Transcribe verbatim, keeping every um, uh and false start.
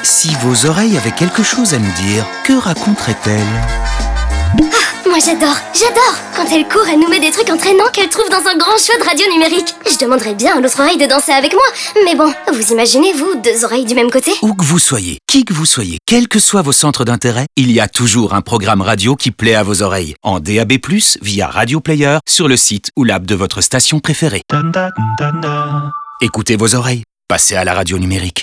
Si vos oreilles avaient quelque chose à nous dire, que raconteraient-elles ? Ah, moi j'adore, j'adore. Quand elle court, elle nous met des trucs entraînants qu'elle trouve dans un grand show de radio numérique. Je demanderais bien à l'autre oreille de danser avec moi. Mais bon, vous imaginez, vous, deux oreilles du même côté ? Où que vous soyez, qui que vous soyez, quels que soient vos centres d'intérêt, il y a toujours un programme radio qui plaît à vos oreilles. En D A B plus, via Radio Player, sur le site ou l'app de votre station préférée. Écoutez vos oreilles, passez à la radio numérique.